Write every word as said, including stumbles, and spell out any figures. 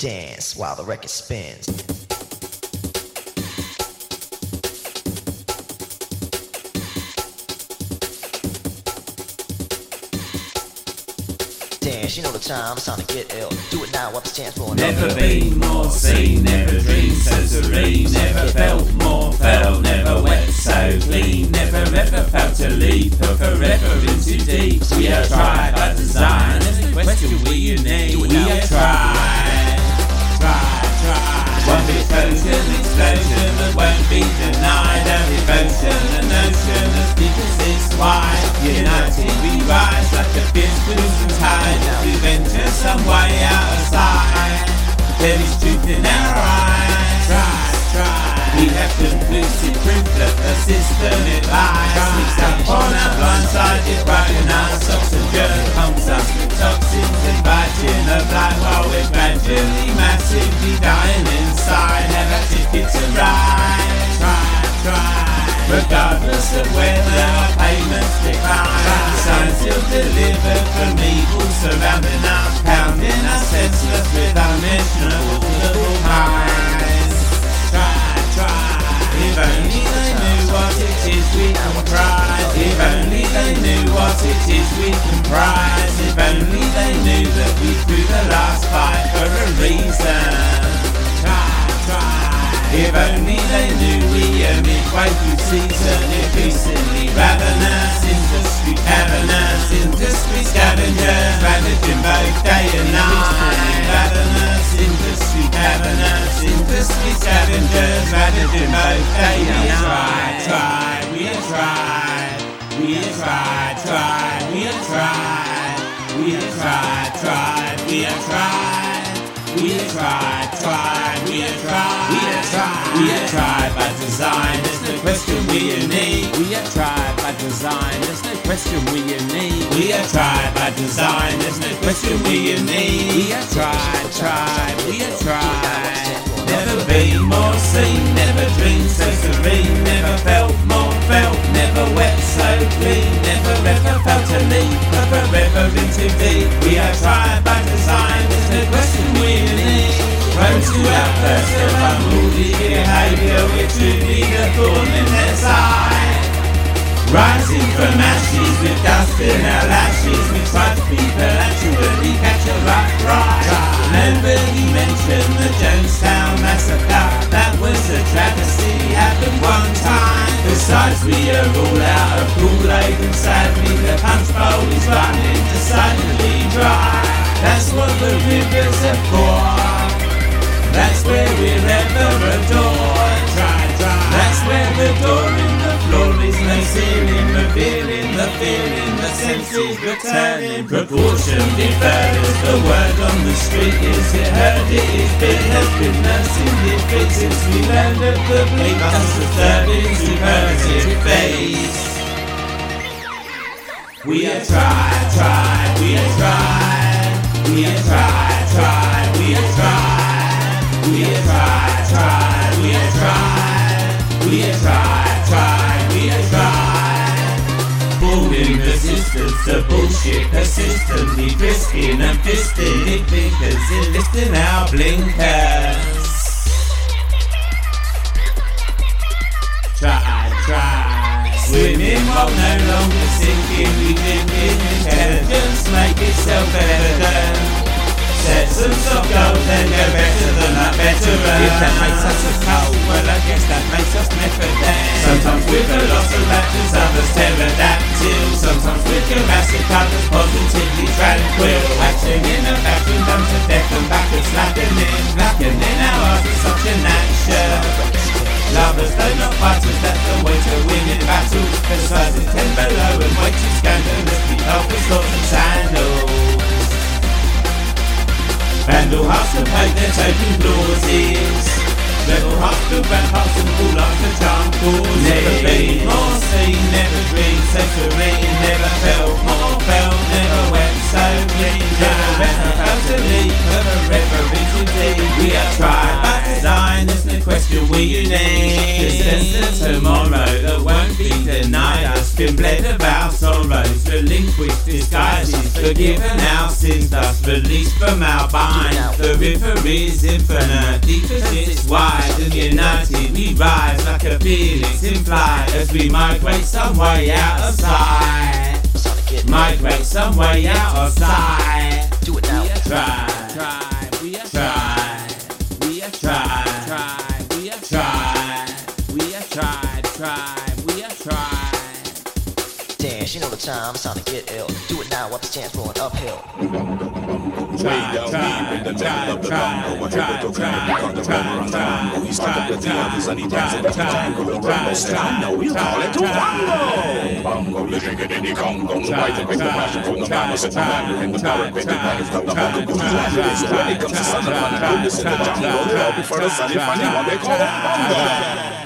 dance while the record spins. Dance, you know the time, it's time to get ill. Do it now while the chance for another. Never been more seen, never dreamed so serene, never felt more felt, never wet so clean, never ever felt a leap or forever into deep. We have tried by design, there's no question we unique. We have tried, tried, tried. One big potion, explosion that won't be denied. Our devotion, a notion as deep as it's wide. United we rise like a fierce crimson tide. We venture some way out of sight. There is truth in our eyes. Try, try. We have conclusive proof that the system it lies. Sneaks up on our blind side, it's riding our socks and jerk. Pumps us with toxins, inviting a blight while we're gradually, massively dying inside. Have our ticket to ride. Try, try. Regardless of whether our payments decline, signs still delivered from evil surrounding us, pounding us senseless with unmentionable minds. Try, try. If only they knew what it is we comprise. If only they knew what it is we comprise. If only they knew that we threw the last fight for a reason. Try, try. If only they knew we are midway through season. Increasingly ravenous, industry cavernous, industry scavengers, ravaging both day and night. Ravenous, industry cavernous, industry scavengers, ravaging both day and night. Try, we have tried, we have tried, tried, we have tried, we have tried, tried, we have tried. We have tried, tried, we have tried, we have tried, we have tried by design, there's no question we are unique. We have tried by design, there's no question we are unique. We have tried by design, there's no question we are unique. We have tried, tried, we have tried. Never been more seen, never dreamed so serene, never felt more felt, never wet so clean, never ever felt a leap, but forever in too deep. We have tried by design, there's no question we unique. Prone to outbursts of unruly behaviour, we're truly the thorn in their side. Rising from ashes with dust in our lashes, we try to people actually catch a rough ride. Nobody mentioned the Jonestown massacre, that was a travesty, happened one time. Besides we are all out of Kool-Aid and sadly the punch bowl is running decidedly dry. That's what the rivers are for, that's where we're ever adored. Try, try. That's where the door in the floor is no ceiling, revealing the feeling, the senses returning. Proportion deferred as the word on the street is it heard, it is been, has been nursing it fit since we learned of the bleak. Us the third into positive face. We have tried, tried, we have tried, we have tried, tried, we have tried. We have tried, tried, we have tried, we have tried, tried, we have tried. Falling resistance to bullshit, persistently risking and fisting it thinkers, enlisting our blinkers. Try, try. Swimming while no longer sinking, we think in intelligence, make itself evident. Set some soft gold, then go better than that veteran. If that makes us a cult, well I guess that makes us method then. Sometimes with a loss of actions, others pterodactyl. Sometimes with Jurassic, others positively tranquil. Acting in a vacuum, done to death and back and slackening. Blackening our hearts with such an action. Lovers though not fighters, that's the way to win in battles. Besides it's ten below and way too scandalous. Keep off with swords and sandals. Vandal hearts to paint their token clauses. Rebel hearts to ramparts and pull up the charm causes. Never been more seen, never dreamed so serene, never felt more felt, never went so clean, never ever felt a leap of a reverence indeed. We have tried by design, there's no question we unique. There's a tomorrow that won't be denied us. and bled of our sorrows, relinquished disguises, forgiven our sins, thus released from our binds. The river is infinite, deep as it's wide, and united we rise like a phoenix in flight as we migrate some way out of sight. Migrate some way out of sight. Do it now. We have tried, tried, we have tried, we have tried, tried, we have tried, we have tried, tried, we have tried. Dance, you know the time, it's time to get ill. Do it now, what's the chance rolling uphill? Way down deep in the middle of the Congo, a hippocampus on the river Congo. He stuck up at the others and he danced in the jungle. The rebel said, I know, we'll call it Tuango. Bongo, living it in the Congo. The white and the passion from the mamas and the matter and the pirate big matters from the bunker boots. When it comes to sun and fun and goodness in the jungle, they all prefer the sunny funny one they call Bongo.